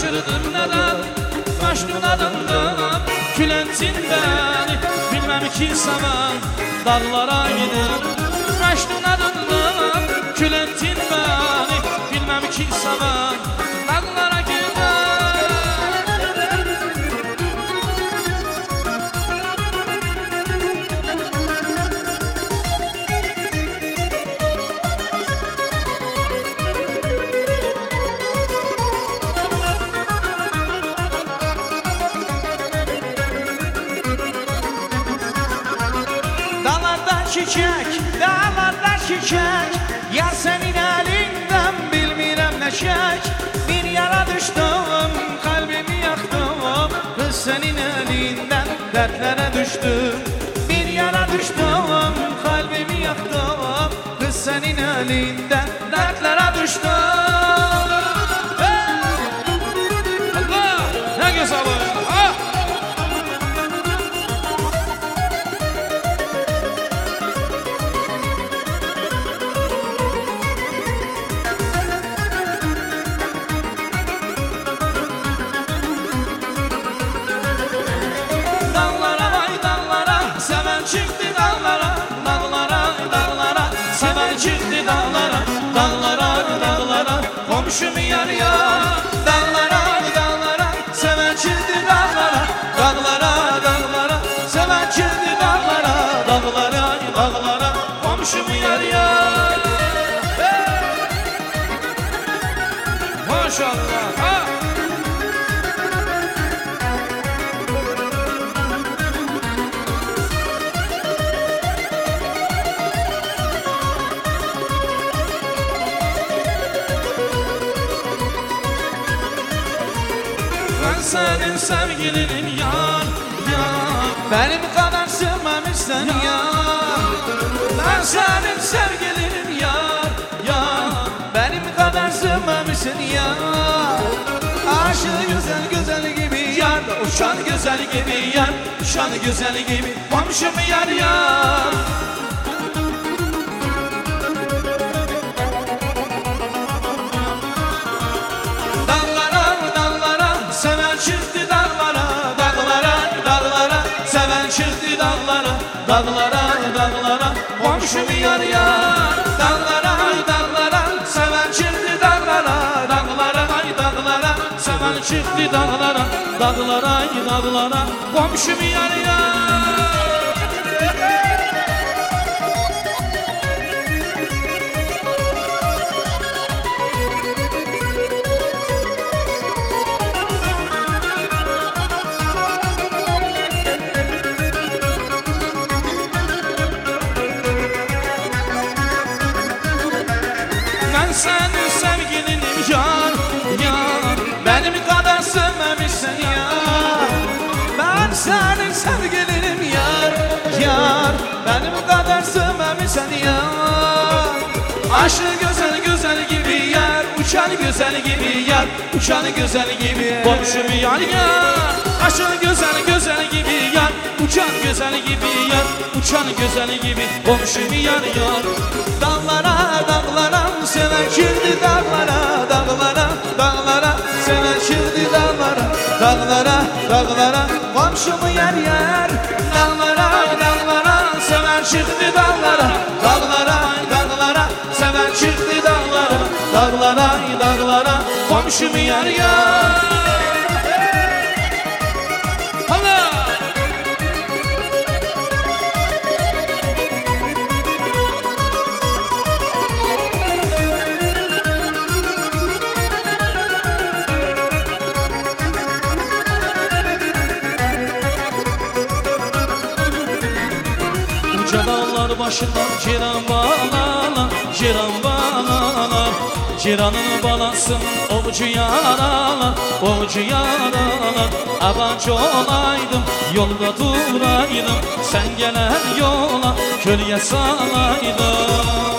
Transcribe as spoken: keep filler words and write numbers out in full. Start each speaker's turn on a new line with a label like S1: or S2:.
S1: Şaşırdım neden Mecnun adından Külentin beni Bilmem ki seven Dağlara gider Mecnun adından Külentin beni Bilmem ki seven Dağlara gider
S2: Çiçek, dağlarda çiçek Yar senin elinden bilmirəm neşek Bir yara düştüm, kalbimi yaktım Kız senin elinden dertlere düştüm Bir yara düştüm, kalbimi yaktım Kız senin elinden dertlere düştüm
S1: hey! Allah! Ne güzel olur! Ah!
S2: Çıktı dağlara, dağlara, dağlara Seven çıktı dağlara, dağlara, dağlara Komşum yar ya Dağlara, dağlara Seven çıktı dağlara, dağlara, dağlara Seven çıktı dağlara, dağlara, dağlara Komşum yar ya
S1: Hey! Maşallah! Ha!
S2: Senin sevgilinim yar, yar Benim kadar sevmemişsen yar Ben senin sevgilinim yar, yar Benim kadar sevmemişsin yar Aşık güzel güzel gibi yar Uçan güzel gibi yar Uçan güzel gibi Komşum yar yar Çıktı dağlara, dağlara, dağlara Seven çıktı dağlara, dağlara, dağlara Komşum yar yar Dağlara, dağlara Seven çıktı dağlara, dağlara, dağlara Seven çıktı dağlara, dağlara, dağlara Komşum yar yar Senin sevgilinim yar, yar Benim kadar sevmemişsin yar Ben senin sevgilinim yar, yar Benim kadar sevmemişsin yar Aşık güzel güzel gibi yar Uçan güzel gibi yar Uçan güzel gibi Komşum yar yar Aşık güzel güzel gibi yar Uçan güzel gibi yar Uçan güzel gibi Komşum yar yar Dağlara dağlara Seven çıktı dağlara dağlara dağlara Seven çıktı dağlara dağlara dağlara Komşumu yer yer Dağlara dağlara Seven çıktı dağlara dağlara dağlara Seven çıktı dağlara dağlara dağlara Komşumu yer yer Dağlar başından ciran bağlala, ciran bağlala Ciranın balasın ovucu yarala, ovucu yarala Abancı olaydım, yolda duraydım Sen gelen yola kölye salaydım